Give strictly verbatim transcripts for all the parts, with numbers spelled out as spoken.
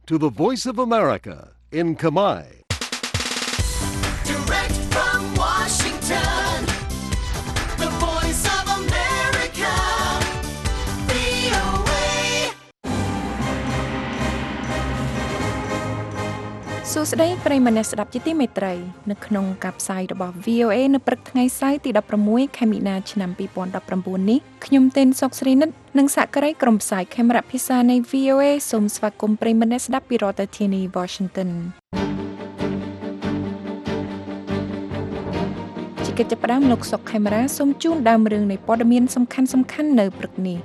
to the Voice of America in Khmer. Direct from Washington, the Voice of America, វី អូ เอ សួស្តីប្រិយមិត្តអ្នកស្ដាប់ជាទីមេត្រីនៅក្នុងការផ្សាយរបស់ វី អូ เอ នៅព្រឹកថ្ងៃសៅរ៍ទីដប់ប្រាំមួយខែមិនិនាឆ្នាំពីរពាន់ដប់ប្រាំបួននេះខ្ញុំទេនសុកស្រីនិតនិងសហការីក្រុមផ្សាយខេមរៈភាសានៃ វី អូ เอ សូមស្វាគមន៍ប្រិយមិត្តអ្នកស្ដាប់ពីរដ្ឋធានី Washington ជាកិច្ចចាប់ផ្ដើមលោកសុកខេមរាសូមជូនដើមរឿងនៃព័ត៌មានសំខាន់ៗនៅព្រឹកនេះ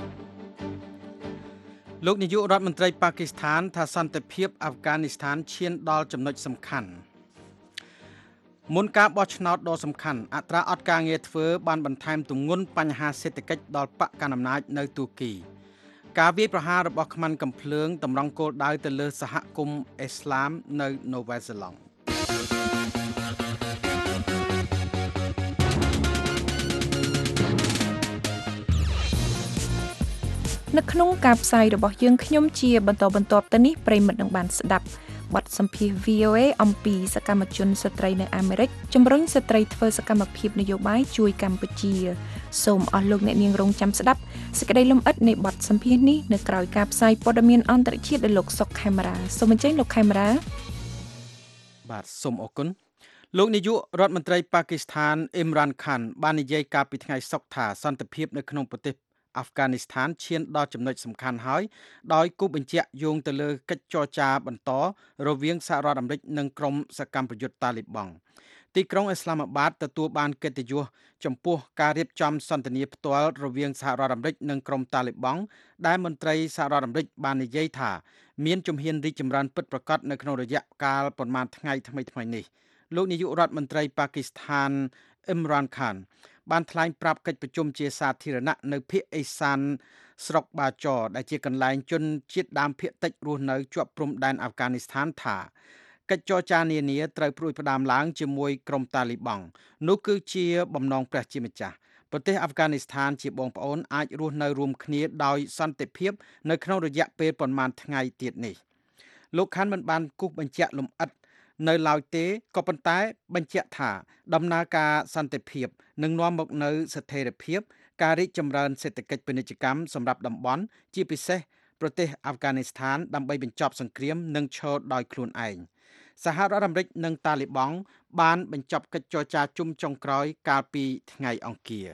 លោកនាយករដ្ឋមន្ត្រីប៉ាគីស្ថានថាសន្តិភាពអាហ្វហ្គានីស្ថានឈានដល់ចំណុចសំខាន់មុនការបោះឆ្នោតដ៏សំខាន់អត្រាអត់ការងារធ្វើបានបន្ថែមទម្ងន់បញ្ហាសេដ្ឋកិច្ចដល់បកកណ្ដាលអំណាចនៅទូគីការវាយប្រហាររបស់ខ្មាន់កំភ្លើងតម្រង់គោលដៅទៅលើសហគមន៍អ៊ីស្លាមនៅនូវែលសេឡង់នៅក្នុងការផ្សាយរបស់យើងខ្ញុំជាបន្តបន្ទាប់ទៅនេះប្រិមិត្តនឹងបានស្ដាប់បទសម្ភាសន៍ វី អូ เอ អំពីសកម្មជនស្ត្រីនៅអាមេរិកជំរុញស្ត្រីធ្វើសកម្មភាពនយោបាយជួយកម្ពុជាសូមអស់លោកអ្នកនាងរងចាំស្ដាប់សេចក្តីលម្អិតនៃបទសម្ភាសន៍នេះនៅក្រៅការផ្សាយព័ត៌មានអន្តរជាតិដោយលោកសុកខេមរាសូមអញ្ជើញលោកខេមរាបាទសូមអរគុណលោកនាយករដ្ឋមន្ត្រីប៉ាគីស្ថានអ៊ីមរ៉ានខានបាននិយាយកាលពីថ្ងៃសុក្រថាសន្តិភាពនៅក្នុងប្រទេសអាហ្វហ្គានីស្ថានឈានដល់ចំណុចសំខាន់ហើយដោយគូបញ្ជាក់យោងទៅលើកិច្ចចរចាបន្តរវាងសហរដ្ឋអាមេរិកនិងក្រុមសកម្មប្រយុទ្ធតាលីបង់ទីក្រុងអ៊ីស្លាមាបាតទទួលបានកិត្តិយសចំពោះការរៀបចំសន្ទនាផ្ទាល់រវាងសហរដ្ឋអាមេរិកនិងក្រុមតាលីបង់ដែលមន្ត្រីសហរដ្ឋអាមេរិកបាននិយាយថាមានជំហានរីកចម្រើនពិតប្រាកដនៅក្នុងរយៈកាលប្រមាណថ្ងៃថ្មីៗនេះលោកនាយករដ្ឋមន្ត្រីប៉ាគីស្ថានអ៊ីមរ៉ានខានបានថ្លែងប្រាប់កិច្ចប្រជុំជាសាធារណៈនៅភូមិអេសានស្រុកបាចរដែលជាកន្លែងជនជាតិដើមភាគតិចរស់នៅជាប់ព្រំដែនអាហ្វហ្គានីស្ថានថាកិច្ចចរចានានាត្រូវព្រួយផ្ដាមឡើងជាមួយក្រុមតាលីបង់នោះគឺជាបំណងព្រះជាម្ចាស់ប្រទេសអាហ្វហ្គានីស្ថានជាបងប្អូនអាចរស់នៅរួមគ្នាដោយសន្តិភាពនៅក្នុងរយៈពេលប្រមាណថ្ងៃទៀតនេះលោកខាន់មិនបានគូសបញ្ជាក់លម្អិតនៅឡើយទេក៏ប៉ុន្តែបញ្ជាក់ថាដំណើរការសន្តិភាពនឹងនាំមកនូវស្ថិរភាពការរីកចម្រើនសេដ្ឋកិច្ចពាណិជ្ជកម្មសម្រាប់តំបន់ជាពិសេសប្រទេសអាហ្វហ្គានីស្ថានដើម្បីបញ្ចប់សង្គ្រាមនិងឈរដោយខ្លួនឯងសហរដ្ឋអាមេរិកនិងតាលីបង់បានបញ្ចប់កិច្ចចរចាជុំចុងក្រោយកាលពីថ្ងៃអង្គារ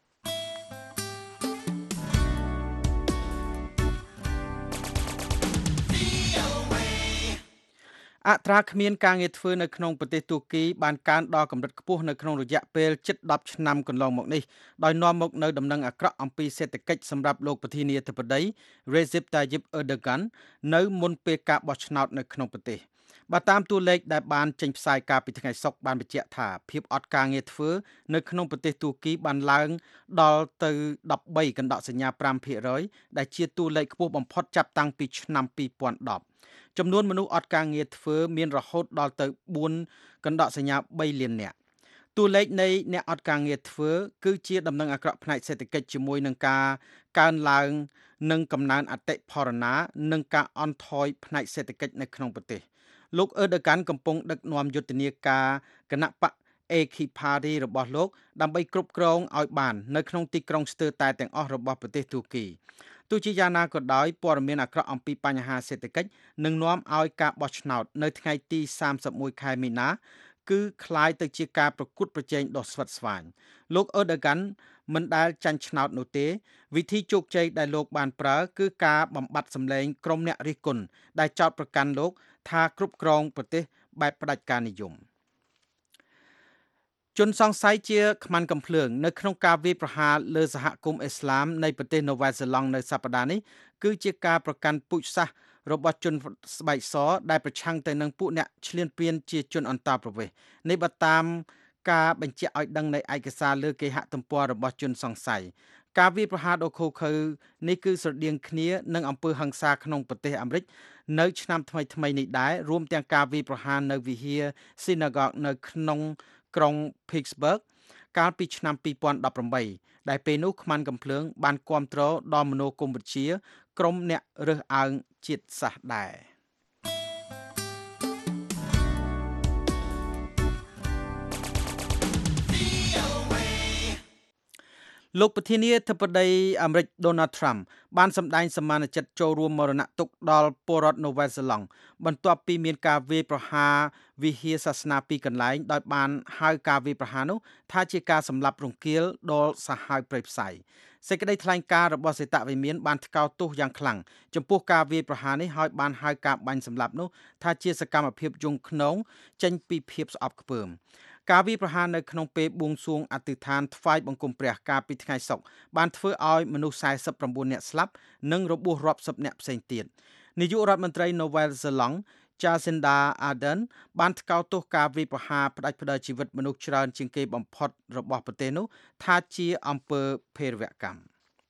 អត្រាគ្មានការងារធ្វើនៅក្នុងប្រទេសទូគីបានកើនដល់កម្រិតខ្ពស់នៅក្នុងរយៈពេលជិតដប់ឆ្នាំកន្លងមកនេះដោយនាំមកនូវដំណឹងអាក្រក់អំពីសេដ្ឋកិច្ចសម្រាប់លោកប្រធានាធិបតី Recep Tayyip Erdogan នៅមុនពេលការបោះឆ្នោតនៅក្នុងប្រទេសបើតាមតួលេខដែលបានចេញផ្សាយកាលពីថ្ងៃសុក្របានបញ្ជាក់ថាភាពអត់ការងារធ្វើនៅក្នុងប្រទេសទូគីបានឡើងដល់ទៅដប់បីកណ្ដកសញ្ញាប្រាំភាគរយដែលជាតួលេខខ្ពស់បំផុតចាប់តាំងពីឆ្នាំពីរពាន់ដប់ចំនួនមនុស្សអត់ការងារធ្វើមានរហូតដល់ទៅបួនកណ្ដកសញ្ញាបីលាននាក់តួលេខនៃអ្នកអត់ការងារធ្វើគឺជាដំណឹងអាក្រក់ផ្នែកសេដ្ឋកិច្ចជាមួយនឹងការកើនឡើងនិងកំណើនអតិផរណានិងការអន់ថយផ្នែកសេដ្ឋកិច្ចនៅក្នុងប្រទេសលោកអឺដូកាន់កំពុងដឹកនាំយុទ្ធនាការគណៈបក អេ ឃី Party របស់លោកដើម្បីគ្រប់គ្រងឲ្យបាននៅក្នុងទីក្រុងស្ទើរតែទាំងអស់របស់ប្រទេសទូគីទោះជាយ៉ាងណាក៏ដោយព័ត៌មានអាក្រក់អំពីបញ្ហាសេដ្ឋកិច្ចនឹងនាំឲ្យការបោះឆ្នោតនៅថ្ងៃទីសាមសិបមួយខែមីនាគឺคล้ายទៅជាការប្រកួតប្រជែងដ៏ស្វិតស្វាញលោកអឺដូកាន់មិនដែលចាញ់ឆ្នោតនោះទេវិធីជោគជ័យដែលលោកបានប្រើគឺការបំបត្តិសម្លេងក្រុមអ្នករិះគន់ដែលចោទប្រកាន់លោកថាគ្រប់គ្រងប្រទេសបែបផ្ដាច់ការនិយមជនសង្ស័យជាខ្មាន់កំភ្លើងនៅក្នុងការវាយប្រហារលើសហគមន៍អ៊ីស្លាមនៃប្រទេសនូវែលសេឡង់នៅសប្តាហ៍នេះគឺជាការប្រកាន់ពូជសាសន៍របស់ជនស្បែកសដែលប្រឆាំងទៅនឹងពួកអ្នកឈ្លានពានជាជនអន្តោប្រវេសន៍នេះបើតាមការបញ្ជាក់ឲ្យដឹងនៃឯកសារលើគេហទំព័ររបស់ជនសង្ស័យការវាយប្រហារដ៏ឃោរឃៅនេះគឺស្រដៀងគ្នានឹងអំពើហិង្សាក្នុងប្រទេសអាមេរិកនៅឆ្នាំថ្មីៗនេះដែររួមទាំងការវាយប្រហារនៅវិហារ Synagogue នៅក្នុងក្រុង Pittsburgh កាលពីឆ្នាំពីរពាន់ដប់ប្រាំបីដែលពេលនោះខ្មាន់កំភ្លើងបានគាំទ្រដល់មនោគមវិជ្ជាក្រុមអ្នករើសអើងជាតិសាសន៍ដែរលោកប្រធានាធិបតីអាមេរិក Donald Trump បានសម្ដែងសមានចិត្តចូលរួមមរណទុក្ខដល់ពលរដ្ឋនូវែលសេឡង់បន្ទាប់ពីមានការវាយប្រហារវិហារសាសនាពីរកន្លែងដោយបានហៅការវាយប្រហារនោះថាជាការសម្លាប់រង្គាលដល់សាហាវព្រៃផ្សៃសេចក្តីថ្លែងការណ៍របស់សេតវិមានបានថ្កោលទោសយ៉ាងខ្លាំងចំពោះការវាយប្រហារនេះហើយបានហៅការបាញ់សម្លាប់នោះថាជាសកម្មភាពយង់ឃ្នងចេញពីភាពស្អប់ខ្ពើមការវាយប្រហារនៅក្នុងពេលបួងសួងអធិដ្ឋានថ្វាយបង្គំព្រះកាលពីថ្ងៃសុក្របានធ្វើឲ្យមនុស្សสี่สิบเก้าនាក់ស្លាប់និងរបួសរាប់សិបនាក់ផ្សេងទៀតនាយករដ្ឋមន្ត្រី Novel Zelong Jacinda Ardern បានថ្កោលទោសការវាយប្រហារផ្ដាច់ផ្ដាល់ជីវិតមនុស្សច្រើនជាងគេបំផុតរបស់ប្រទេសនោះថាជាអំពើភេរវកម្ម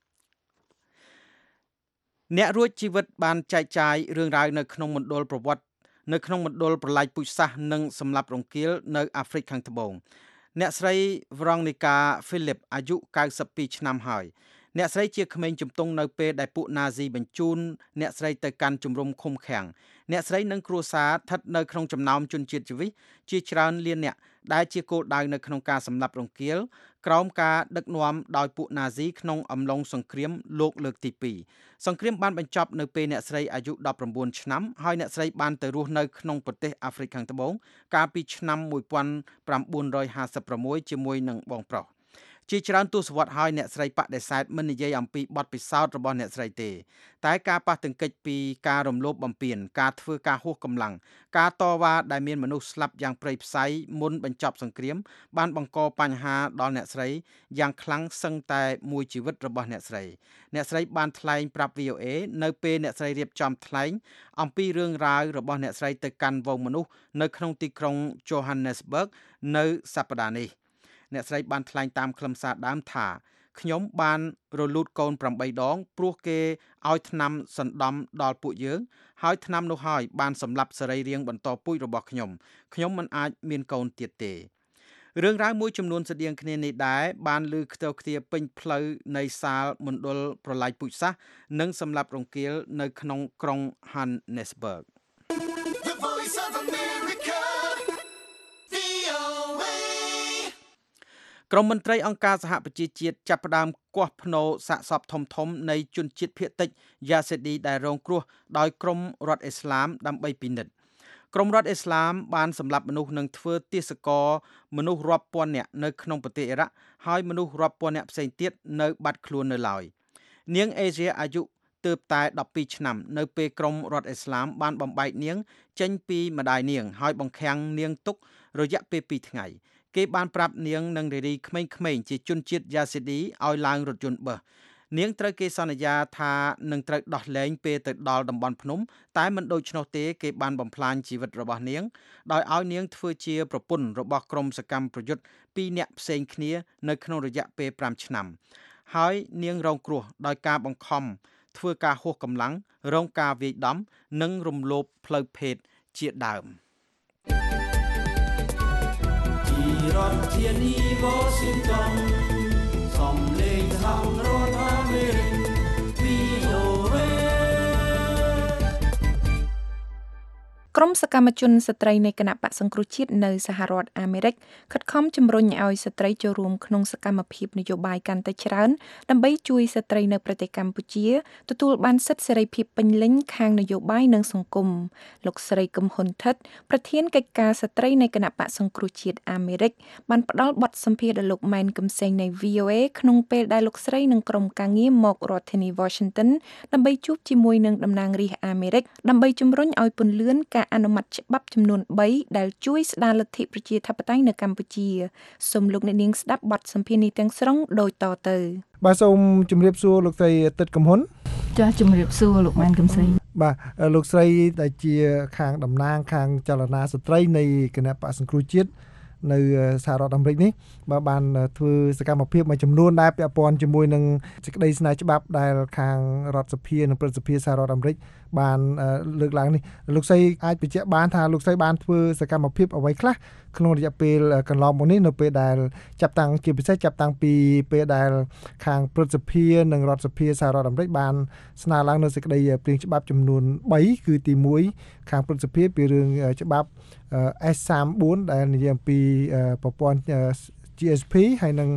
អ្នករួចជីវិតបានចែកចាយរឿងរ៉ាវនៅក្នុងមណ្ឌលប្រវត្តិនៅក្នុងមណ្ឌលប្រឡាយពូជសាសន៍និងសម្លាប់រង្គាលនៅអាហ្វ្រិកខាងត្បូងអ្នកស្រី Veronica Philip អាយុเก้าสิบสองឆ្នាំហើយអ្នកស្រីជាក្មេងជំទង់នៅពេលដែលពួកណាស៊ីបញ្ជូនអ្នកស្រីទៅកាន់ជំរំឃុំឃាំងអ្នកស្រីនិងគ្រួសារស្ថិតនៅក្នុងចំណោមជនជាតិជីវិតជាច្រើនលានអ្នកដែលជាគោលដៅនៅក្នុងការសម្លាប់រង្គាលក្រោមការដឹកនាំដោយពួកណាស៊ីក្នុងអំឡុងសង្គ្រាមលោកលើកទីពីរសង្គ្រាមបានបញ្ចប់នៅពេលអ្នកស្រីអាយុដប់ប្រាំបួនឆ្នាំហើយអ្នកស្រីបានទៅរស់នៅក្នុងប្រទេសអាហ្វ្រិកខាងត្បូងកាលពីឆ្នាំmột nghìn chín trămห้าสิบหกជាមួយនឹងបងប្រុសជាច្រើនទស្សវត្សរ៍ហើយអ្នកស្រីបដិសេធមិននិយាយអំពីបទពិសោធន៍របស់អ្នកស្រីទេតែការប៉ះទង្គិចពីការរំលោភបំពានការធ្វើការហួសកម្លាំងការតវ៉ាដែលមានមនុស្សស្លាប់យ៉ាងព្រៃផ្សៃមុនបញ្ចប់សង្គ្រាមបានបង្កបញ្ហាដល់អ្នកស្រីយ៉ាងខ្លាំងសឹងតែមួយជីវិតរបស់អ្នកស្រីអ្នកស្រីបានថ្លែងប្រាប់ V O A នៅពេលអ្នកស្រីរៀបចំថ្លែងអំពីរឿងរ៉ាវរបស់អ្នកស្រីទៅកាន់វងមនុស្សនៅក្នុងទីក្រុង Johannesburg នៅសប្តាហ៍នេះអ្នកស្រីបានថ្លែងតាមខ្លឹមសារដើមថាខ្ញុំបានរលូតកូនប្រាំបីដងព្រោះគេឲ្យថ្នាំសណ្ដំដល់ពួកយើងហើយថ្នាំនោះហើយបានសម្លាប់សរីរាង្គបន្តពូជរបស់ខ្ញុំខ្ញុំមិនអាចមានកូនទៀតទេរឿងរ៉ាវមួយចំនួនស្តៀងគ្នានេះដែរបានលើខ្ទោខ្ទាពេញផ្លូវនៃសាលមណ្ឌលប្រឡាយពូជសាសន៍និងសម្លាប់រង្គាលនៅក្នុងក្រុង Johannesburgក្រុមមន្ត្រីអង្គការសហប្រជាជាតិចាប់ផ្ដើមគាស់ភ្នូរសាកសពធំធំនៃជនជាតិភាគតិចយ៉ាសេឌីដែលរងគ្រោះដោយក្រុមរដ្ឋអ៊ីស្លាមដើម្បីពិនិត្យក្រុមរដ្ឋអ៊ីស្លាមបានសម្លាប់មនុស្សនិងធ្វើទាសករមនុស្សរាប់ពាន់នាក់នៅក្នុងប្រទេសអ៊ីរ៉ាក់ហើយមនុស្សរាប់ពាន់នាក់ផ្សេងទៀតនៅបាត់ខ្លួននៅឡើយនាងអេសៀអាយុទើបតែដប់ពីរឆ្នាំនៅពេលក្រុមរដ្ឋអ៊ីស្លាមបានបំបែកនាងចេញពីម្ដាយនាងហើយបង្ខាំងនាងទុករយៈពេលពីរថ្ងៃគេបានប្រាប់នាងនិងរារីក្មេងៗជាជនជាតិយ៉ាសេឌីឲ្យឡើងរថយន្តបឺសនាងត្រូវគេសន្យាថានឹងត្រូវដោះលែងពេលទៅដល់តំបន់ភ្នំតែមិនដូច្នោះទេគេបានបំផ្លាញជីវិតរបស់នាងដោយឲ្យនាងធ្វើជាប្រពន្ធរបស់ក្រុមសកម្មប្រយុទ្ធពីរនាក់ផ្សេងគ្នានៅក្នុងរយៈពេលប្រាំឆ្នាំហើយនាងរងគ្រោះដោយការបង្ខំធ្វើការហួសកម្លាំងរងការវាយដំនិងរំលោភផ្លូវភេទជាដើមរដ្ឋធានី Washington សំឡេងសហរដ្ឋអាមេរិក V O A ក្រុមសកម្មជនស្ត្រីនៃគណៈបក្សសង្គ្រោះជាតិនៅសហរដ្ឋអាមេរិកខិតខំជំរុញឲ្យស្ត្រីចូលរួមក្នុងសកម្មភាពនយោបាយកាន់តែច្រើនដើម្បីជួយស្ត្រីនៅប្រទេសកម្ពុជាទទួលបានសិទ្ធិសេរីភាពពេញលេញខាងនយោបាយនិងសង្គមលោកស្រីកឹមហ៊ុនថិតប្រធានកិច្ចការស្ត្រីនៃគណៈបក្សសង្គ្រោះជាតិអាមេរិកបានផ្ដល់បទសម្ភាសន៍ដល់លោកម៉ែនកំសែងនៃ V O A ក្នុងពេលដែលលោកស្រីនិងក្រុមការងារមករដ្ឋធានី Washington ដើម្បីជួបជាមួយនឹងតំណាងរាស្ត្រអាមេរិកដើម្បីជំរុញឲ្យពន្លឿនការអនុម័តច្បាប់ចំនួនបីដែលជួយស្ដារលទ្ធិប្រជាធិបតេយ្យនៅកម្ពុជាសូមលោកអ្នកនាងស្ដាប់បទសម្ភាសន៍នេះទាំងស្រុងដូចតទៅបាទសូមជម្រាបសួរលោកស្រីទឹកកំហ៊ុនចា៎ជម្រាបសួរលោកម៉ែនកំសែងបាទលោកស្រីដែលជាខាងតំណាងខាងចលនាស្ត្រីនៃគណៈបក្សសង្គ្រោះជាតិនៅសហរដ្ឋអាមេរិកនេះបាទបានធ្វើសកម្មភាពមួយចំនួនដែលពាក់ព័ន្ធជាមួយនឹងសេចក្តីស្នើច្បាប់ដែលខាងរដ្ឋសភានិងព្រឹទ្ធសភាសហរដ្ឋអាមេរិកបានលើកឡើងនេះលោកស្រីអាចបញ្ជាក់បានថាលោកស្រីបានធ្វើសកម្មភាពអ្វីខ្លះក្នុងរយៈពេលកន្លងមកនេះនៅពេលដែលចាប់តាំងជាពិសេសចាប់តាំងពីពេលដែលខាងព្រឹទ្ធសភានិងរដ្ឋសភាសហរដ្ឋអាមេរិកបានស្នើឡើងនៅសេចក្តីព្រាងច្បាប់ចំនួនបីគឺទីមួយខាងព្រឹទ្ធសភាពីរឿងច្បាប់ S សាមបួនដែលនិយាយអំពីប្រព័ន្ធ G S P ហើយនិង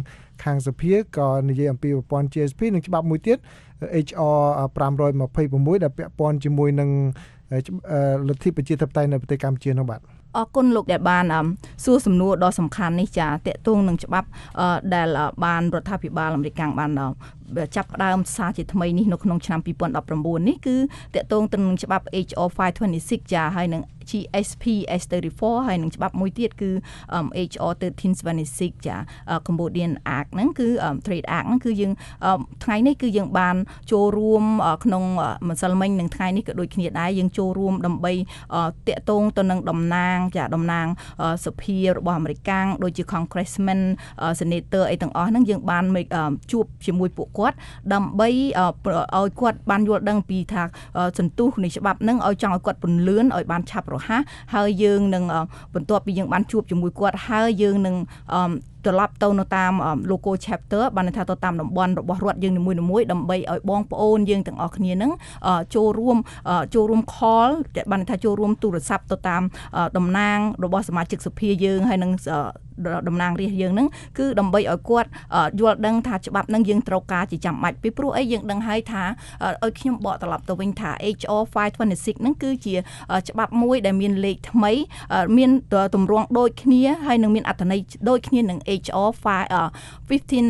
ខាងសភាក៏និយាយអំពីប្រព័ន្ធ G S P និងច្បាប់មួយទៀត H R 526ដែលពាក់ព័ន្ធជាមួយនឹងលទ្ធិប្រជាធិបតេយ្យនៅប្រទេសកម្ពុជានោះបាទអរគុណលោកដែលបានសួរសំណួរដ៏សំខាន់នេះចាតកតងនឹងច្បាប់ដែលបានរដ្ឋាភិបាលអាមេរិកបានចាប់ផ្ដើមសារជាថ្មីនេះនៅក្នុងឆ្នាំtwo thousand nineteenនេះគឺតកតងទៅនឹងច្បាប់ H R five twenty-six ចាហើយនឹង G S P S thirty-four ហើយនឹងច្បាប់មួយទៀតគឺ H R thirteen seventy-six ចា Cambodian Act ហ្នឹងគឺ Trade Act ហ្នឹងគឺយើងថ្ងៃនេះគឺយើងបានចូលរួមក្នុងម្សិលមិញនឹងថ្ងៃនេះក៏ដូចគ្នាដែរយើងចូលរួមដើម្បីតកតងទៅនឹងតំណាងចាតំណាងសភារបស់អាមេរិកដូចជា Congressman Senator អីទាំងអស់ហ្នឹងយើងបានជួបជាមួយពួកគាត់ដើម្បីឲ្យគាត់បានយល់ដឹងពីថាសន្ទុះនៃច្បាប់ហ្នឹងឲ្យចង់ឲ្យគាត់ពន្លឿនឲ្យបានឆាប់រហ័សហើយយើងនឹងបន្ទាប់ពីយើងបានជួបជាមួយគាត់ហើយយើងនឹងត្រឡប់ទៅនៅតាម local chapter បានថាទៅតាមតំបន់របស់រដ្ឋយើងនីមួយៗដើម្បីឲ្យបងប្អូនយើងទាំងអស់គ្នានឹងចូលរួមចូលរួម call បានថាចូលរួមទូរស័ព្ទទៅតាមតំណាងរបស់សមាជិកសភាយើងហើយនឹងតំណាងរាស្ត្រយើងហ្នឹងគឺដើម្បីឲ្យគាត់យល់ដឹងថាច្បាប់ហ្នឹងយើងត្រូវការជាចាំបាច់ពីព្រោះអីយើងដឹងហើយថាឲ្យខ្ញុំបកត្រឡប់ទៅវិញថា H R five twenty-six ហ្នឹងគឺជាច្បាប់មួយដែលមានលេខថ្មីមានទម្រង់ដូចគ្នាហើយនឹងមានអត្ថន័យដូចគ្នានឹង H R five fifteen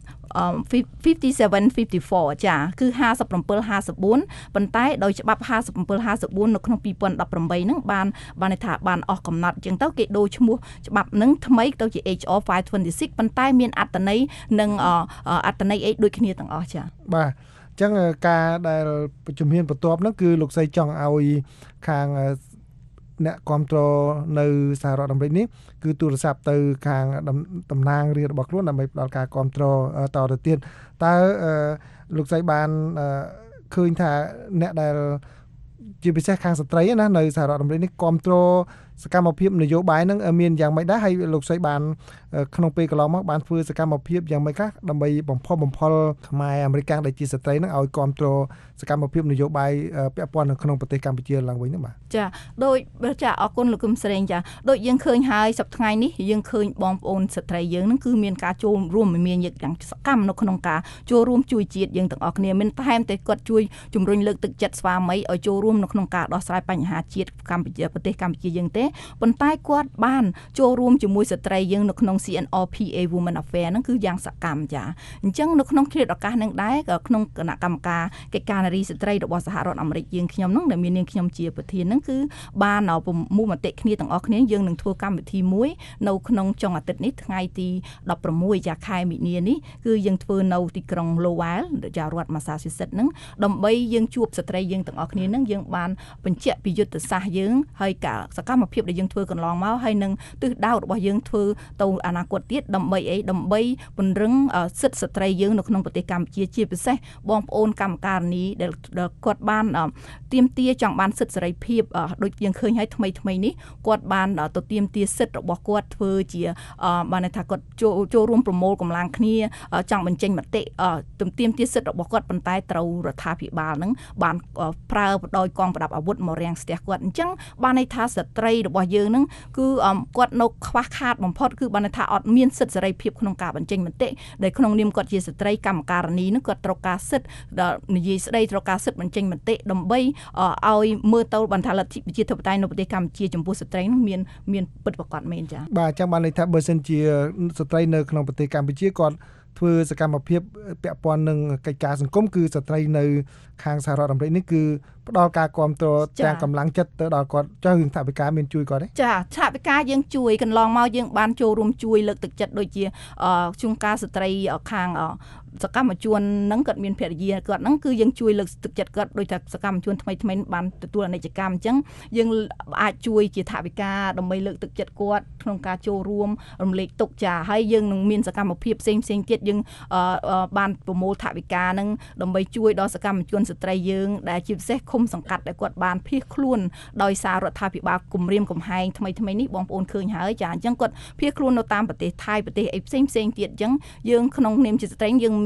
fifty-seven fifty-four ចាគឺfifty-seven fifty-fourប៉ុន្តែដោយច្បាប់fifty-seven fifty-fourនៅក្នុងtwo thousand eighteenហ្នឹងបានបានន័យថាបានអស់កំណត់អញ្ចឹងទៅគេដូរឈ្មោះច្បាប់ហ្នឹងថ្មីទៅជា H R five twenty-six ប៉ុន្តែមានអត្ថន័យនិងអត្ថន័យអីដូចគ្នាទាំងអស់ចាបាទអញ្ចឹងការដែលជំហានបន្ទាប់ហ្នឹងគឺលោកស្រីចង់ឲ្យខាងអ្នកគ្រប់គ្រងនៅសហរដ្ឋអាមេរិកនេះគឺទូរស័ព្ទទៅខាងតំណាងរាស្ត្ររបស់ខ្លួនដើម្បីផ្ដល់ការគ្រប់គ្រងតទៅទៀតតើលោកស្រីបានឃើញថាអ្នកដែលជាពិសេសខាងស្ត្រីណានៅសហរដ្ឋអាមេរិកនេះគ្រប់គ្រងសកម្មភាពនយោបាយហ្នឹងមានយ៉ាងម៉េចដែរហើយលោកស្រីបានក្នុងពេលកន្លងមកបានធ្វើសកម្មភាពយ៉ាងម៉េចខ្លះដើម្បីបំផុសបំផុលខ្មែរអាមេរិកដែលជាស្ត្រីហ្នឹងឲ្យគ្រប់គ្រងសកម្មភាពនយោបាយពាក់ព័ន្ធនៅក្នុងប្រទេសកម្ពុជាឡើងវិញហ្នឹងបាទចាដោយចាអរគុណលោកគឹមស្រេងចាដូចយើងឃើញហើយសប្តាហ៍នេះយើងឃើញបងប្អូនស្ត្រីយើងហ្នឹងគឺមានការចូលរួមមានយ៉ាងសកម្មនៅក្នុងការចូលរួមជួយជាតិយើងទាំងអស់គ្នាមានថែមតែគាត់ជួយជំរុញលើកទឹកចិត្តស្វាមីឲ្យចូលរួមនៅក្នុងការដោះស្រាយបញ្ហាជាតិកម្ពុជាប្រទេសកម្ពុជាយើងទេប៉ុន្តែគាត់បានចូលរួមជាមួយស្ត្រីយើងនៅក្នុង C N R P A Women Affairs ហ្នឹងគឺយ៉ាងសកម្មចាអញ្ចឹងនៅក្នុងគ្រាឱកាសហ្នឹងដែរក៏ក្នុងគណៈកម្មការកិច្ចការនារីស្ត្រីរបស់សហរដ្ឋអាមេរិកយើងខ្ញុំហ្នឹងដែលមាននាងខ្ញុំជាប្រធានហ្នឹងគឺបានប្រមូលមតិគ្នាទាំងអស់គ្នាយើងនឹងធ្វើកម្មវិធីមួយនៅក្នុងចុងអាទិត្យនេះថ្ងៃទីsixteenចាខែមីនានេះគឺយើងធ្វើនៅទីក្រុង Lowell ចារដ្ឋ Massachusetts ហ្នឹងដើម្បីយើងជួបស្ត្រីយើងទាំងអស់គ្នាហ្នឹងយើងបានបញ្ជាក់ពីយុទ្ធសាស្ត្រយើងហើយការសកម្មភាពដែលយើងធ្វើកន្លងមកហើយនឹងទិសដៅរបស់យើងធ្វើទៅអនាគតទៀតដើម្បីអីដើម្បីពង្រឹងសិទ្ធិស្ត្រីយើងនៅក្នុងប្រទេសកម្ពុជាជាពិសេសបងប្អូនកម្មការនីដែលគាត់បានទាមទារចង់បានសិទ្ធិសេរីភាពដូចយើងឃើញហើយថ្មីថ្មីនេះគាត់បានទៅទាមទារសិទ្ធិរបស់គាត់ធ្វើជាបានន័យថាគាត់ចូលរួមប្រមូលកម្លាំងគ្នាចង់បញ្ចេញមតិទាមទារសិទ្ធិរបស់គាត់ប៉ុន្តែត្រូវរដ្ឋាភិបាលហ្នឹងបានប្រើដោយកងប្រដាប់អាវុធមករាំងស្ទះគាត់អញ្ចឹងបានន័យថាស្ត្រីរបស់យើងហ្នឹងគឺគាត់នៅខ្វះខាតបំផុតគឺបានន័យថាអត់មានសិទ្ធិសេរីភាពក្នុងការបញ្ចេញមតិដែលក្នុងនាមគាត់ជាស្ត្រីកម្មការនីហ្នឹងគាត់ត្រូវការសិទ្ធិនិយាយស្ដីត្រូវការសិទ្ធិបញ្ចេញមតិដើម្បីឲ្យមើលទៅបានថាលទ្ធិប្រជាធិបតេយ្យនៅប្រទេសកម្ពុជាចំពោះស្ត្រីហ្នឹងមានមានពិតប្រាកដមែនចា៎បាទចាំបានន័យថាបើសិនជាស្ត្រីនៅក្នុងប្រទេសកម្ពុជាគាត់ធ្វើសកម្មភាពពាក់ព័ន្ធនឹងកិច្ចការសង្គមគឺស្ត្រីនៅខាងសហរដ្ឋអាមេរិកនេះគឺផ្ដល់ការគាំទ្រទាំងកម្លាំងចិត្តទៅដល់គាត់ចុះរឿងថវិកាមានជួយគាត់ទេចាថវិកាយើងជួយកន្លងមកយើងបានចូលរួមជួយលើកទឹកចិត្តដូចជាជួនកាលស្ត្រីខាងសកម្មជនហ្នឹងគាត់មានភរិយាគាត់ហ្នឹងគឺយើងជួយលើកទឹកចិត្តគាត់ដោយថាសកម្មជនថ្មីថ្មីបានទទួលអនិច្ចកម្មអញ្ចឹងយើងអាចជួយជាថវិកាដើម្បីលើកទឹកចិត្តគាត់ក្នុងការចូលរួមរំលែកទុក្ខចាហើយយើងនឹងមានសកម្មភាពផ្សេងផ្សេងទៀតយើងបានប្រមូលថវិកាហ្នឹងដើម្បីជួយដល់សកម្មជនស្ត្រីយើងដែលជាពិសេសឃុំសង្កាត់ដែលគាត់បានភៀសខ្លួនដោយសាររដ្ឋាភិបាលគំរាមកំហែងថ្មីថ្មីនេះបងប្អូនឃើញហើយចាអញ្ចឹងគាត់ភៀសខ្លួននៅតាមប្រទេសថៃប្រទេសអីផ្សេងផ្សេងទៀតអញ្ចឹងយើងក្នុងនាមជាស្ត្រីយើង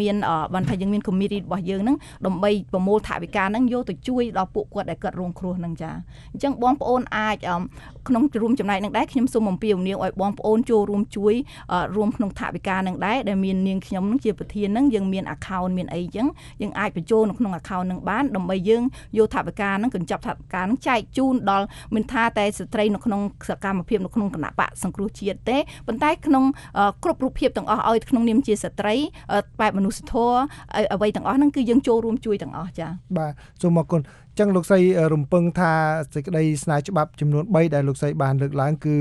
មានបានថាយើងមាន committee របស់យើងហ្នឹងដើម្បីប្រមូលថវិកាហ្នឹងយកទៅជួយដល់ពួកគាត់ដែលគាត់រងគ្រោះហ្នឹងចាអញ្ចឹងបងប្អូនអាចក្នុងរួមចំណែកនឹងដែរខ្ញុំសូមអំពាវនាវឲ្យបងប្អូនចូលរួមជួយរួមក្នុងថវិកានឹងដែរដែលមាននាងខ្ញុំនឹងជាប្រធាននឹងយើងមាន account មានអីចឹងយើងអាចបញ្ចូលនៅក្នុង account នឹងបានដើម្បីយើងយកថវិកានឹងកញ្ចប់ថវិកានឹងចែកជូនដល់មិនថាតែស្ត្រីនៅក្នុងសកម្មភាពនៅក្នុងគណៈបកសង្គ្រោះជាតិទេប៉ុន្តែក្នុងគ្រប់រូបភាពទាំងអស់ឲ្យក្នុងនាមជាស្ត្រីបែបមនុស្សធម៌អ្វីទាំងអស់ហ្នឹងគឺយើងចូលរួមជួយទាំងអស់ចា៎បាទសូមអរគុណចឹងលោកស្រីរំពឹងថាសេចក្តីស្នើច្បាប់ចំនួនបីដែលលោកស្រីបានលើកឡើងគឺ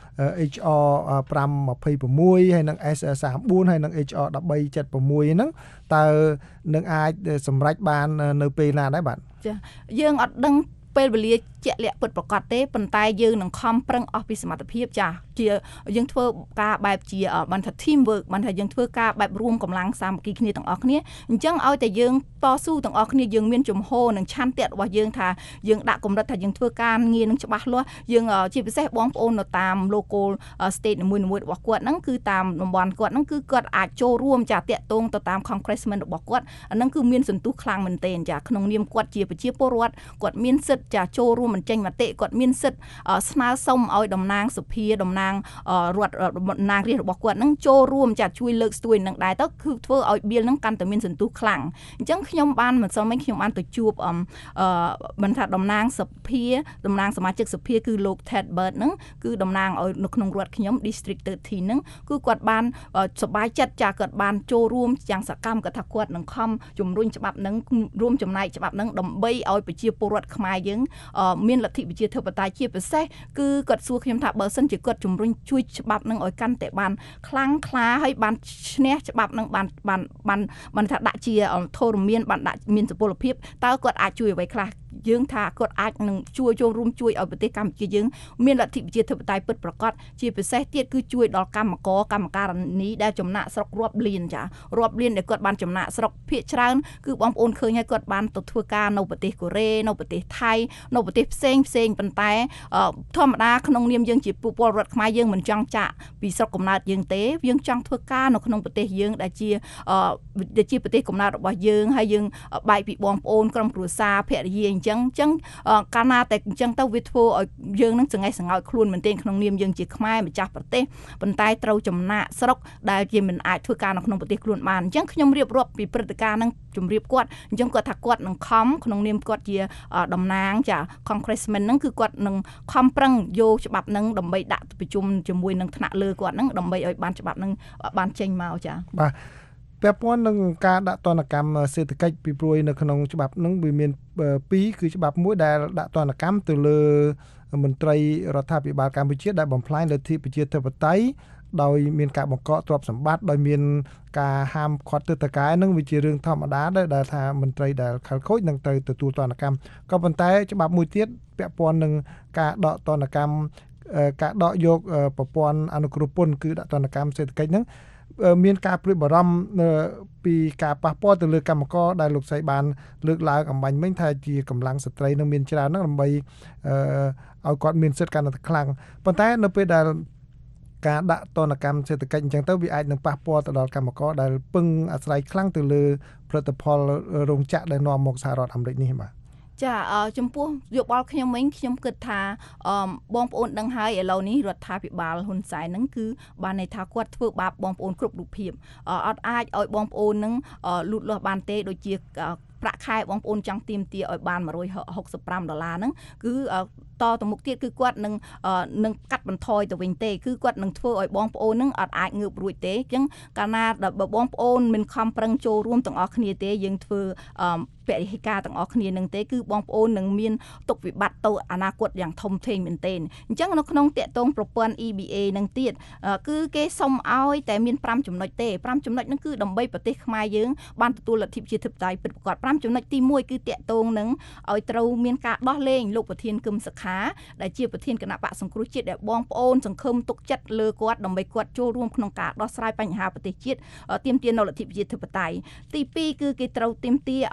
H R five twenty-six ហើយនិង S R thirty-four ហើយនិង H R thirteen seventy-six ហ្នឹងតើនឹងអាចសម្រេចបាននៅពេលណាដែរបាទចាយើងអត់ដឹងពេលវេលាជាក់លាក់ពិតប្រាកដទេប៉ុន្តែយើងនឹងខំប្រឹងអស់ពីសមត្ថភាពចាជាយើងធ្វើការបែបជាបានថា team work បានថាយើងធ្វើការបែបរួមកម្លាំងសាមគ្គីគ្នាទាំងអស់គ្នាអញ្ចឹងឲ្យតែយើងតស៊ូទាំងអស់គ្នាយើងមានជំហរនិងឆន្ទៈរបស់យើងថាយើងដាក់កម្រិតថាយើងធ្វើការងារនឹងច្បាស់លាស់យើងជាពិសេសបងប្អូននៅតាម local state នីមួយៗរបស់គាត់ហ្នឹងគឺតាមតំបន់គាត់ហ្នឹងគឺគាត់អាចចូលរួមចាតាក់ទងទៅតាម congressman របស់គាត់អាហ្នឹងគឺមានសន្ទុះខ្លាំងមែនទែនចាក្នុងនាមគាត់ជាប្រជាពលរដ្ឋគាត់មានសិទ្ធិចាចូលរួមបញ្ចេញមតិគាត់មានសិទ្ធិស្នើសុំឲ្យតំណាងសភាតំណាងរដ្ឋតំណាងរាស្ត្ររបស់គាត់នឹងចូលរួមចាជួយលើកស្ទួយនឹងដែរទៅគឺធ្វើឲ្យ bill នឹងកាន់តែមានសន្ទុះខ្លាំងអញ្ចឹងខ្ញុំបានមិនសិនមិញខ្ញុំបានទៅជួបអឺមិនថាតំណាងសភាតំណាងសមាជិកសភាគឺលោក Ted Bird ហ្នឹងគឺតំណាងឲ្យនៅក្នុងរដ្ឋខ្ញុំ District thirteen ហ្នឹងគឺគាត់បានសប្បាយចិត្តចាគាត់បានចូលរួមយ៉ាងសកម្មគាត់ថាគាត់នឹងខំជំរុញច្បាប់ហ្នឹងរួមចំណែកច្បាប់ហ្នឹងដើម្បីឲ្យប្រជាពលរដ្ឋខ្មែរយើងមានលទ្ធិប្រជាធិបតេយ្យជាពិសេសគឺគាត់សួរខ្ញុំថាបើសិនជាគាត់ជំរុញជួយច្បាប់នឹងឲ្យកាន់តែបានខ្លាំងក្លាហើយបានឈ្នះច្បាប់នឹងបានបានបានបានថាដាក់ជាធរមានបានដាក់មានសុពលភាពតើគាត់អាចជួយអ្វីខ្លះយើងថាគាត់អាចនឹងជួយចូលរួមជួយឲ្យប្រទេសកម្ពុជាយើងមានលទ្ធិប្រជាធិបតេយ្យពិតប្រាកដជាពិសេសទៀតគឺជួយដល់កម្មករកម្មការិនីដែលចំណាក់ស្រុករាប់លានចារាប់លានដែលគាត់បានចំណាក់ស្រុកភាគច្រើនគឺបងប្អូនឃើញហើយគាត់បានទៅធ្វើការនៅប្រទេសកូរ៉េនៅប្រទេសថៃនៅប្រទេសផ្សេងផ្សេងប៉ុន្តែធម្មតាក្នុងនាមយើងជាពលរដ្ឋខ្មែរយើងមិនចង់ចាក់ពីស្រុកកំណើតយើងទេយើងចង់ធ្វើការនៅក្នុងប្រទេសយើងដែលជាដែលជាប្រទេសកំណើតរបស់យើងហើយយើងបែកពីបងប្អូនក្រុមគ្រួសារភរិយាអញ្ចឹងអញ្ចឹងកាលណាតែអញ្ចឹងទៅវាធ្វើឲ្យយើងនឹងសង្ហេះសង្ហោចខ្លួនមែនទែនក្នុងនាមយើងជាខ្មែរម្ចាស់ប្រទេសប៉ុន្តែត្រូវចំណាក់ស្រុកដែលជាមិនអាចធ្វើការនៅក្នុងប្រទេសខ្លួនបានអញ្ចឹងខ្ញុំរៀបរាប់ពីព្រឹត្តិការណ៍នឹងជម្រាបគាត់អញ្ចឹងគាត់ថាគាត់នឹងខំក្នុងនាមគាត់ជាតំណាងចា congressman ហ្នឹងគឺគាត់នឹងខំប្រឹងយកច្បាប់ហ្នឹងដើម្បីដាក់ប្រជុំជាមួយនឹងថ្នាក់លើគាត់ហ្នឹងដើម្បីឲ្យបានច្បាប់ហ្នឹងបានចេញមកចាបាទពាក់ព័ន្ធនឹងការដាក់ទណ្ឌកម្មសេដ្ឋកិច្ចពីព្រួយនៅក្នុងច្បាប់ហ្នឹងវាមានពីរគឺច្បាប់មួយដែលដាក់ទណ្ឌកម្មទៅលើមន្ត្រីរដ្ឋាភិបាលកម្ពុជាដែលបំផ្លាញលទ្ធិប្រជាធិបតេយ្យដោយមានការបង្កកទ្រព្យសម្បត្តិដោយមានការហាមឃាត់ទិដ្ឋាការនឹងវាជារឿងធម្មតាដែរដែលថាមន្ត្រីដែលខលខូចនឹងត្រូវទទួលទណ្ឌកម្មក៏ប៉ុន្តែច្បាប់មួយទៀតពាក់ព័ន្ធនឹងការដកទណ្ឌកម្មការដកយកប្រព័ន្ធអនុគ្រោះពន្ធគឺដាក់ទណ្ឌកម្មសេដ្ឋកិច្ចហ្នឹងមានការព្រួយបារម្ភពីការប៉ះពាល់ទៅលើកម្មករដែលលោកស្រីបានលើកឡើងអំបញ្ញមិញថាជាកម្លាំងស្ត្រីនឹងមានច្រើនហ្នឹងដើម្បីឲ្យគាត់មានសិទ្ធិកាន់តែខ្លាំងប៉ុន្តែនៅពេលដែលការដាក់ទណ្ឌកម្មសេដ្ឋកិច្ចអញ្ចឹងទៅវាអាចនឹងប៉ះពាល់ទៅដល់កម្មករដែលពឹងអាស្រ័យខ្លាំងទៅលើផលិតផលរោងចក្រដែលនាំមកសហរដ្ឋអាមេរិកនេះបាទចាចំពោះយោបល់ខ្ញុំវិញខ្ញុំគិតថាបងប្អូនដឹងហើយឥឡូវនេះរដ្ឋាភិបាលហ៊ុនសែនហ្នឹងគឺបានន័យថាគាត់ធ្វើបាបបងប្អូនគ្រប់រូបភាពអត់អាចឲ្យបងប្អូនហ្នឹងលូតលាស់បានទេដូចជាប្រាក់ខែបងប្អូនចង់ទាមទារឲ្យបានone hundred sixty-fiveដុល្លារហ្នឹងគឺតទៅមុខទៀតគឺគាត់នឹងនឹងកាត់បន្ថយទៅវិញទេគឺគាត់នឹងធ្វើឲ្យបងប្អូននឹងអត់អាចងើបរួចទេអញ្ចឹងកាលណាបើបងប្អូនមិនខំប្រឹងចូលរួមទាំងអស់គ្នាទេយើងធ្វើពហិការទាំងអស់គ្នានឹងទេគឺបងប្អូននឹងមានទុកវិបត្តិទៅអនាគតយ៉ាងធំធេងមែនទែនអញ្ចឹងនៅក្នុងតាក់ទងប្រព័ន្ធ E B A នឹងទៀតគឺគេសុំឲ្យតែមានfiveចំណុចទេfiveចំណុចហ្នឹងគឺដើម្បីប្រទេសខ្មែរយើងបានទទួលលទ្ធិប្រជាធិបតេយ្យពិតប្រាកដfiveចំណុចទីoneគឺតាក់ទងនឹងឲ្យត្រូវមានការដោះលែងលោកប្រធានគឹមសុខាដែលជាប្រធានគណៈបកសង្គ្រោះជាតិដែលបងប្អូនសង្ឃឹមទុកចិត្តលើគាត់ដើម្បីគាត់ចូលរួមក្នុងការដោះស្រាយបញ្ហាប្រទេសជាតិទាមទារនៅលទ្ធិប្រជាធិបតេយ្យទីtwoគឺគេត្រូវទាមទារឲ្យមាន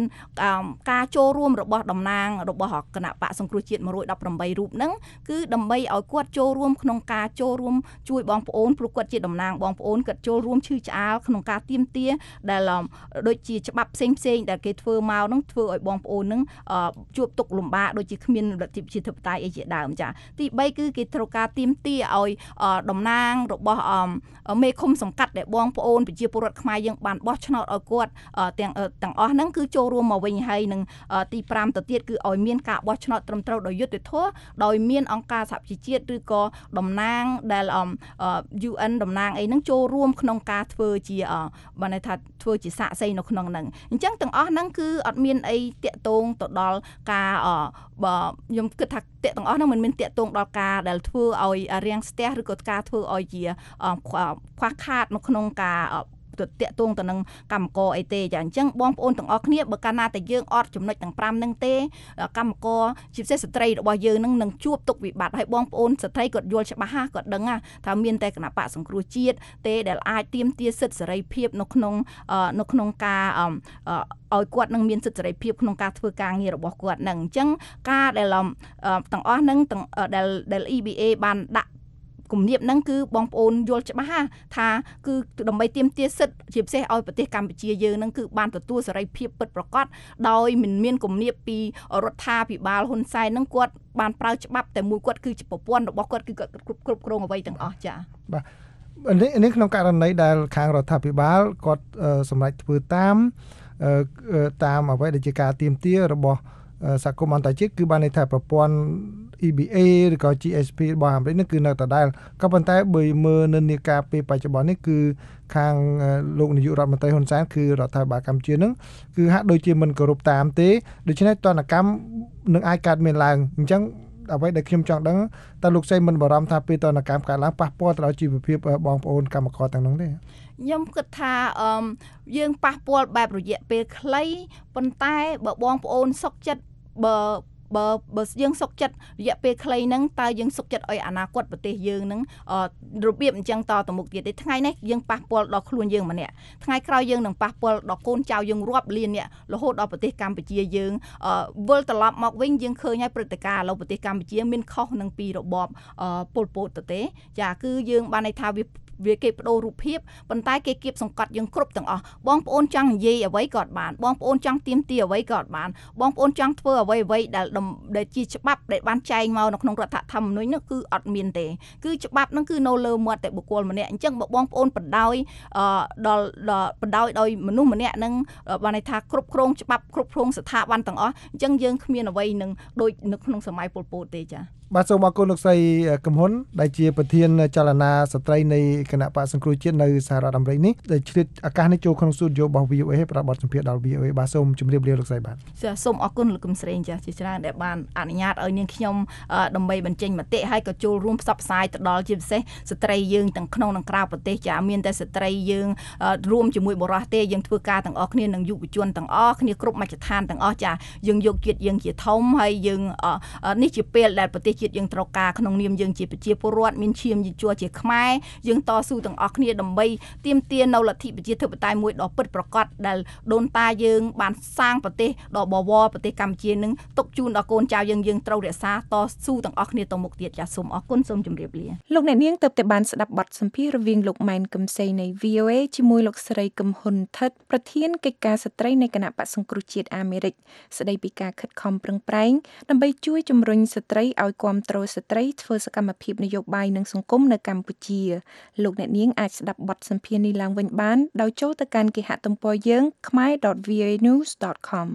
ការចូលរួមរបស់តំណាងរបស់គណៈបកសង្គ្រោះជាតិone hundred eighteenរូបហ្នឹងគឺដើម្បីឲ្យគាត់ចូលរួមក្នុងការចូលរួមជួយបងប្អូនព្រោះគាត់ជាតំណាងបងប្អូនគាត់ចូលរួមឈឺឆ្អាលក្នុងការទាមទារដែលដូចជាច្បាប់ផ្សេងផ្សេងដែលគេធ្វើមកហ្នឹងធ្វើឲ្យបងប្អូនហ្នឹងជួបទុក្ខលំបាកដូចជាគ្មានលទ្ធិប្រជាធិបតេយ្យអីជាដើមចាទី3គឺគេត្រូវការទាមទារឲ្យតំណាងរបស់មេឃុំសង្កាត់ដែលបងប្អូនប្រជាពលរដ្ឋខ្មែរយើងបានបោះឆ្នោតឲ្យគាត់ទាំងទាំងអស់ហ្នឹងគឺចូលរួមមកវិញហើយនឹងទីfiveទៅទៀតគឺឲ្យមានការបោះឆ្នោតត្រឹមត្រូវដោយយុត្តិធម៌ដោយមានអង្គការសហប្រជាជាតិឬក៏តំណាងដែល ยู เอ็น តំណាងអីហ្នឹងចូលរួមក្នុងការធ្វើជាបានន័យថាធ្វើជាសាក្សីនៅក្នុងហ្នឹងអញ្ចឹងទាំងអស់ហ្នឹងគឺអត់មានអីតាក់ទងទៅដល់ការបើខ្ញុំគិតថាតាក់ទាំងអស់ហ្នឹងមិនមានតាក់ទងដល់ការដែលធ្វើឲ្យរាំងស្ទះឬក៏ការធ្វើឲ្យជាខ្វះខាតនៅក្នុងការទៅតាក់ទងទៅនឹងកម្មករអីទេចាអញ្ចឹងបងប្អូនទាំងអស់គ្នាបើកាលណាតែយើងអត់ចំណុចទាំងfiveហ្នឹងទេកម្មករជាពិសេសស្ត្រីរបស់យើងនឹងនឹងជួបទុក្ខវិបត្តិហើយបងប្អូនស្ត្រីគាត់យល់ច្បាស់ណាគាត់ដឹងថាមានតែគណៈបកសង្គ្រោះជាតិទេដែលអាចទាមទារសិទ្ធិសេរីភាពនៅក្នុងនៅក្នុងការឲ្យគាត់នឹងមានសិទ្ធិសេរីភាពក្នុងការធ្វើការងាររបស់គាត់នឹងអញ្ចឹងការដែលទាំងអស់ហ្នឹងដែលដែល E B A បានដាក់គំនាបហ្នឹងគឺបងប្អូនយល់ច្បាស់ថាគឺដើម្បីទាមទារសិទ្ធិជាពិសេសឲ្យប្រទេសកម្ពុជាយើងហ្នឹងគឺបានទទួលសេរីភាពពិតប្រាកដដោយមិនមានគំនាបពីរដ្ឋាភិបាលហ៊ុនសែនហ្នឹងគាត់បានប្រើច្បាប់តែមួយគាត់គឺជាប្រព័ន្ធរបស់គាត់គឺគាត់គ្រប់គ្រងអ្វីទាំងអស់ចា៎បាទនេះនេះក្នុងករណីដែលខាងរដ្ឋាភិបាលគាត់សម្រេចធ្វើតាមតាមអ្វីដែលជាការទាមទាររបស់សហគមន៍អន្តរជាតិគឺបានន័យថាប្រព័ន្ធ E B A ឬក៏ G S P របស់អាមេរិកនេះគឺនៅដដែលក៏ប៉ុន្តែបើមើលនិន្នាការពេលបច្ចុប្បន្ននេះគឺខាងលោកនាយករដ្ឋមន្ត្រីហ៊ុនសែនគឺរដ្ឋាភិបាលកម្ពុជានឹងគឺហាក់ដូចជាមិនគោរពតាមទេដូច្នេះទណ្ឌកម្មនឹងអាចកើតមានឡើងអញ្ចឹងអ្វីដែលខ្ញុំចង់ដឹងតើលោកស្រីមិនបារម្ភថាពេលទណ្ឌកម្មកើតឡើងប៉ះពាល់ទៅដល់ជីវភាពបងប្អូនកម្មករទាំងនោះទេខ្ញុំគិតថាអឺយើងប៉ះពាល់បែបរយៈពេលខ្លីប៉ុន្តែបើបងប្អូនសុខចិត្តបើបើបើយើងសុខចិត្តរយៈពេលខ្លីហ្នឹងតើយើងសុខចិត្តឲ្យអនាគតប្រទេសយើងហ្នឹងរបៀបអញ្ចឹងតទៅមុខទៀតទេថ្ងៃនេះយើងប៉ះពាល់ដល់ខ្លួនយើងម្នាក់ថ្ងៃក្រោយយើងនឹងប៉ះពាល់ដល់កូនចៅយើងរាប់លានអ្នករហូតដល់ប្រទេសកម្ពុជាយើងវិលត្រឡប់មកវិញយើងឃើញហើយព្រឹត្តិការណ៍ឥឡូវប្រទេសកម្ពុជាមានខុសនឹងពីរបបប៉ុលពតទៅទេចាគឺយើងបានន័យថាវាវាគេបដូររូបភាពប៉ុន្តែគេគៀបសង្កត់យើងគ្រប់ទាំងអស់បងប្អូនចង់និយាយអ្វីក៏បានបងប្អូនចង់ទាមទារអ្វីក៏បានបងប្អូនចង់ធ្វើអ្វីអ្វីដែលដែលជាច្បាប់ដែលបានចែងមកនៅក្នុងរដ្ឋធម្មនុញ្ញនោះគឺអត់មានទេគឺច្បាប់ហ្នឹងគឺនៅលើមាត់តែបុគ្គលម្នាក់អញ្ចឹងបើបងប្អូនបណ្ដោយដល់បណ្ដោយដោយមនុស្សម្នាក់ហ្នឹងបានន័យថាគ្រប់គ្រងច្បាប់គ្រប់គ្រងស្ថាប័នទាំងអស់អញ្ចឹងយើងគ្មានអ្វីនឹងដូចនៅក្នុងសម័យប៉ុលពតទេចាបាទសូមអរគុណលោកស្រីកំហ៊ុនដែលជាប្រធានចលនាស្ត្រីនៃគណៈបកសង្គ្រោះជាតិនៅសហរដ្ឋអាមេរិកនេះដែលឆ្លៀតឱកាសនេះចូលក្នុងស្ទូឌីយោរបស់ V O A ផ្ដល់បទសម្ភាសន៍ដល់ V O A បាទសូមជម្រាបលាលោកស្រីបាទចាសូមអរគុណលោកកឹមស្រីចាជាច្រើនដែលបានអនុញ្ញាតឲ្យនាងខ្ញុំដើម្បីបញ្ចេញមតិហើយក៏ចូលរួមផ្សព្វផ្សាយទៅដល់ជាពិសេសស្ត្រីយើងទាំងក្នុងនិងក្រៅប្រទេសចាមានតែស្ត្រីយើងរួមជាមួយបុរសទេយើងធ្វើការទាំងអស់គ្នានឹងយុវជនទាំងអស់គ្នាគ្រប់មជ្ឈដ្ឋានទាំងអស់ចាយើងយកជាតិយើងជាធំហើយយើងនេះជាពេលដែលប្រទេសជាតិយើងត្រូវការក្នុងនាមយើងជាប្រជាពលរដ្ឋមានឈាមជាជាខ្មែរយើងតស៊ូទាំងអស់គ្នាដើម្បីទាមទារនៅលទ្ធិប្រជាធិបតេយ្យមួយដ៏ពិតប្រាកដដែលដូនតាយើងបានសាងប្រទេសដ៏បវរប្រទេសកម្ពុជានឹងទុកជូនដល់កូនចៅយើងយើងត្រូវរក្សាតស៊ូទាំងអស់គ្នាទៅមុខទៀតចាសូមអរគុណសូមជម្រាបលាលោកអ្នកនាងទើបតែបានស្ដាប់បទសម្ភាសន៍រវាងលោកម៉ែនកឹមសីនៃ V O A ជាមួយលោកស្រីកឹមហ៊ុនថិតប្រធានកិច្ចការស្ត្រីនៃគណៈបក្សសង្គ្រោះជាតិអាមេរិកស្ដីពីការខិតខំប្រឹងប្រែងដើម្បីជួយជំរុញស្ត្រីឲ្យគាំទ្រស្ត្រីធ្វើសកម្មភាពនយោបាយនិងសង្គមនៅកម្ពុជាលោកអ្នកនាងអាចស្ដាប់បទសម្ភាសន៍នេះឡើងវិញបានដោយចូលទៅកាន់គេហទំព័រយើង khmer dot v o a news dot com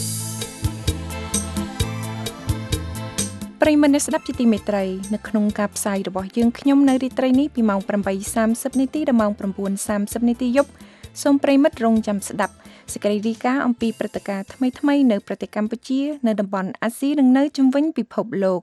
ប្រិយមិត្តអ្នកស្ដាប់ជាទីមេត្រីនៅក្នុងការផ្សាយរបស់យើងខ្ញុំនៅរាត្រីនេះពីម៉ោង eight thirty នាទីដល់ម៉ោង nine thirty នាទីយប់សូមប្រិយមិត្តរងចាំស្ដាប់សេចក្តីរាយការណ៍អំពីព្រឹត្តិការណ៍ថ្មីៗនៅប្រទេសកម្ពុជានៅតំបន់អាស៊ីនិងនៅជុំវិញពិភពលោក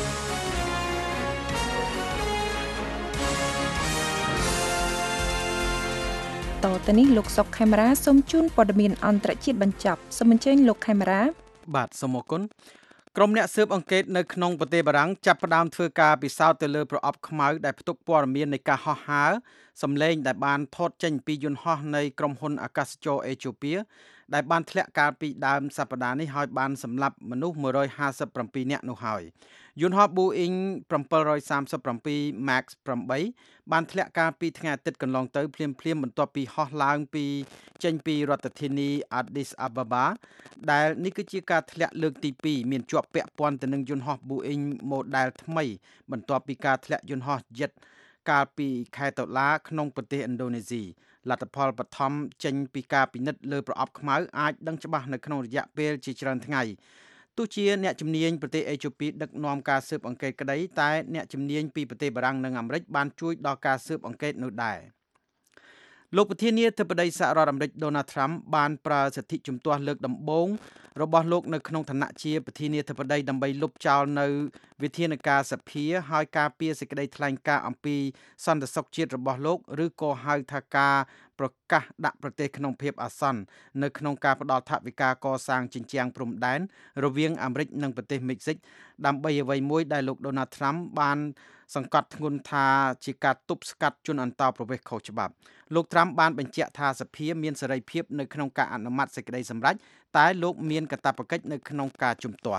តទៅនេះលោកសុកខេមរាសូមជូនព័ត៌មានអន្តរជាតិបញ្ចប់សូមអញ្ជើញលោកខេមរាបាទសូមអរគុណក្រុមអ្នកស៊ើបអង្កេតនៅក្នុងប្រទេសបារាំងចាប់ផ្ដើមធ្វើការពិសោធន៍ទៅលើប្រអប់ខ្មៅដែលផ្ទុកព័ត៌មាននៃការហោះហើរសម្លេងដែលបានថតចេញពីយន្តហោះនៃក្រុមហ៊ុនអាកាសចរអេធិអូពៀដែលបានធ្លាក់កាលពីដើមសប្តាហ៍នេះហើយបានសម្លាប់មនុស្សone hundred fifty-sevenនាក់នោះហើយយន្តហោះ Boeing seven thirty-seven Max eight បានធ្លាក់កាលពីថ្ងៃអាទិត្យកន្លងទៅភ្លាមៗបន្ទាប់ពីហោះឡើងពីចេញពីរដ្ឋធានី Addis Ababa ដែលនេះគឺជាការធ្លាក់លើកទីtwoមានជាប់ពាក់ព័ន្ធទៅនឹងយន្តហោះ Boeing model ថ្មីបន្ទាប់ពីការធ្លាក់យន្តហោះ Jet កាលពីខែតុលាក្នុងប្រទេសឥណ្ឌូនេស៊ីលទ្ធផលបឋមចេញពីការពិនិត្យលើប្រអប់ខ្មៅអាចដឹងច្បាស់នៅក្នុងរយៈពេលជាច្រើនថ្ងៃទោះជាអ្នកជំនាញប្រទេសអេជូពីដឹកនាំការស៊ើបអង្កេតក្តីតែអ្នកជំនាញពីប្រទេសបារាំងនិងអាមេរិកបានជួយដល់ការស៊ើបអង្កេតនោះដែរលោកប្រធានាធិបតីសហរដ្ឋអាមេរិក Donald Trump បានប្រើសិទ្ធិជំទាស់លើកដំបូងរបស់លោកនៅក្នុងឋានៈជាប្រធានាធិបតីដើម្បីលុបចោលនៅវិធានការសភាហើយការពារសេចក្តីថ្លែងការណ៍អំពីសន្តិសុខជាតិរបស់លោកឬក៏ហៅថាការប្រកាសដាក់ប្រទេសក្នុងភាពអាសន្ននៅក្នុងការផ្តល់ថវិកាកសាងជញ្ជាំងព្រំដែនរវាងអាមេរិកនិងប្រទេសមិចស៊ិកដើម្បីអ្វីមួយដែលលោក Donald Trump បានសង្កត់ធ្ងន់ថាជាការទប់ស្កាត់ជនអន្តោប្រវេសន៍ខុសច្បាប់លោក Trump បានបញ្ជាក់ថាសភាមានសេរីភាពនៅក្នុងការអនុម័តសេចក្តីសម្រេចតែលោកមានកាតព្វកិច្ចនៅក្នុងការជំទាស់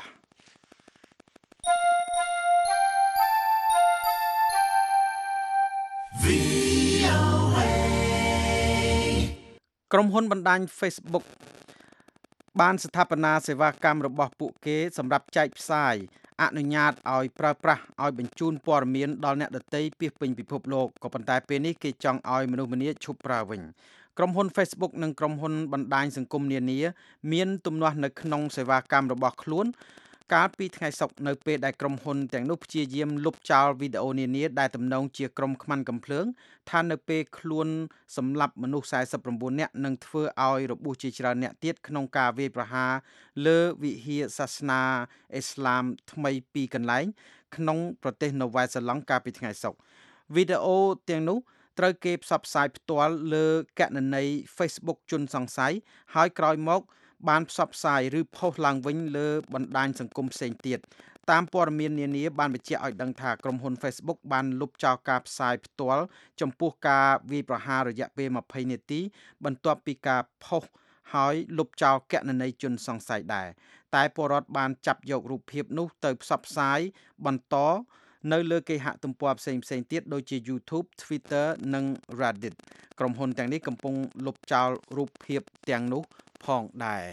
ក្រុមហ៊ុនបណ្ដាញ Facebook បានស្ថាបនាសេវាកម្មរបស់ពួកគេសម្រាប់ចែកផ្សាយអនុញ្ញាតឲ្យប្រើប្រាស់ឲ្យបញ្ជូនព័ត៌មានដល់អ្នកដទៃពាសពេញពិភពលោកក៏ប៉ុន្តែពេលនេះគេចង់ឲ្យមនុស្សម្នាឈប់ប្រើវិញក្រុមហ៊ុន Facebook និងក្រុមហ៊ុនបណ្ដាញសង្គមនានាមានទំនាស់នៅក្នុងសេវាកម្មរបស់ខ្លួនកាលពីថ្ងៃសុក្រនៅពេលដែលក្រុមហ៊ុនទាំងនោះព្យាយាមលុបចោលវីដេអូនានាដែលទំនងជាក្រុមខ្មាន់កំភ្លើងថានៅពេលខ្លួនសម្លាប់មនុស្សforty-nineនាក់និងធ្វើឲ្យរបួសជាច្រើនអ្នកទៀតក្នុងការវាយប្រហារលើវិហារសាសនាអ៊ីស្លាមថ្មីពីរកន្លែងក្នុងប្រទេសនូវែលសេឡង់កាលពីថ្ងៃសុក្រវីដេអូទាំងនោះត្រូវគេផ្សព្វផ្សាយផ្ទាល់លើគណនី Facebook ជនសង្ស័យហើយក្រោយមកបានផ្សព្វផ្សាយឬផុសឡើងវិញលើបណ្ដាញសង្គមផ្សេងទៀតតាមព័ត៌មាននានាបានបញ្ជាក់ឲ្យដឹងថាក្រុមហ៊ុន Facebook បានលុបចោលការផ្សាយផ្ទាល់ចំពោះការវាយប្រហាររយៈពេលtwentyនាទីបន្ទាប់ពីការផុសហើយលុបចោលគណនីជនសង្ស័យដែរតែពលរដ្ឋបានចាប់យករូបភាពនោះទៅផ្សព្វផ្សាយបន្តនៅលើគេហទំព័រផ្សេងៗទៀតដូចជា YouTube, Twitter និង Reddit ក្រុមហ៊ុនទាំងនេះកំពុងលុបចោលរូបភាពទាំងនោះផងដែរ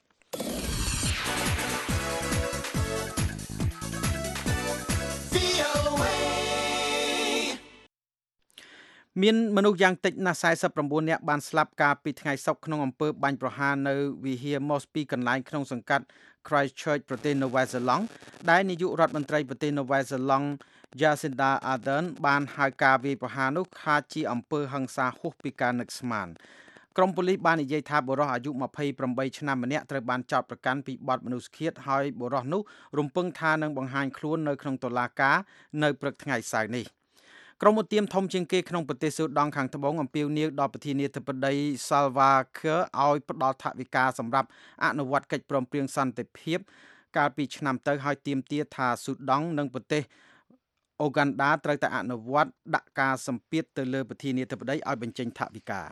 មានមនុស្សយ៉ាងតិចណាស់forty-nineនាក់បានស្លាប់កាលពីថ្ងៃសុក្រក្នុងអំពើបាញ់ប្រហារនៅវិហារ Moss ពីរកន្លែងក្នុងសង្កាត់ Christchurch ប្រទេសនូវែលសេឡង់ដែលនាយករដ្ឋមន្ត្រីប្រទេសនូវែលសេឡង់ Jacinda Ardern បានហៅការវាយប្រហារនោះថាជាអំពើហិង្សាហួសពីការនឹកស្មានក្រុមប៉ូលីសបាននិយាយថាបុរសអាយុtwenty-eightឆ្នាំម្នាក់ត្រូវបានចោទប្រកាន់ពីបទមនុស្សឃាតហើយបុរសនោះរំពឹងថានឹងបង្ហាញខ្លួននៅក្នុងតុលាការនៅព្រឹកថ្ងៃសៅរ៍នេះក្រុមឧទាមធំជាងគេក្នុងប្រទេសស៊ូដង់ខាងត្បូងអំពាវនាវដល់ប្រធានាធិបតី Salva Kiir ឲ្យផ្ដល់ថវិកាសម្រាប់អនុវត្តកិច្ចព្រមព្រៀងសន្តិភាពកាលពីឆ្នាំទៅហើយទាមទារថាស៊ូដង់និងប្រទេសអូហ្គាន់ដាត្រូវតែអនុវត្តដាក់ការសម្ពាធទៅលើប្រធានាធិបតីឲ្យបញ្ចេញថវិកា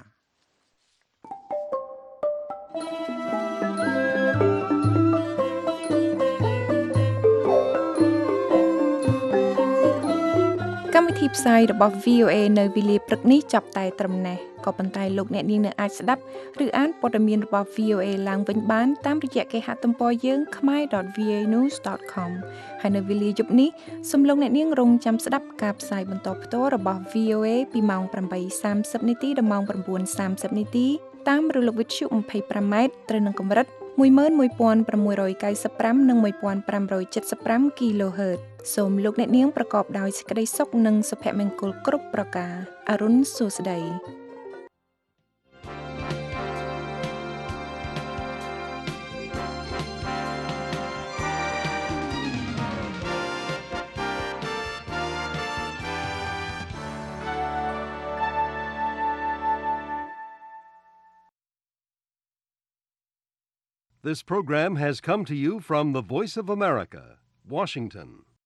កម្មវិធីផ្សាយរបស់ វី អូ เอ នៅវេលាព្រឹកនេះចាប់តែត្រឹមនេះក៏ប៉ុន្តែលោកអ្នកនាងនៅអាចស្ដាប់ឬអានព័ត៌មានរបស់ វី អូ เอ ឡើងវិញបានតាមរយៈគេហទំព័រយើង khmer dot v a news dot com ហើយនៅវេលាយប់នេះសូមលោកអ្នកនាងរងចាំស្ដាប់ការផ្សាយបន្តផ្ទាល់របស់ វី អូ เอ ពីម៉ោងeight thirtyនាទីដល់ម៉ោងnine thirtyនាទីតាមរលកវិទ្យុtwenty-fiveម៉ែត្រត្រូវនឹងកម្រិតeleven sixty-fiveនិងfifteen seventy-five គីឡូហឺតសូមលោកអ្នកនាងប្រកបដោយសេចក្តីសុខនិងសុភមង្គលគ្រប់ប្រការអរុនសុស្ដី This program has come to you from the Voice of America, Washington.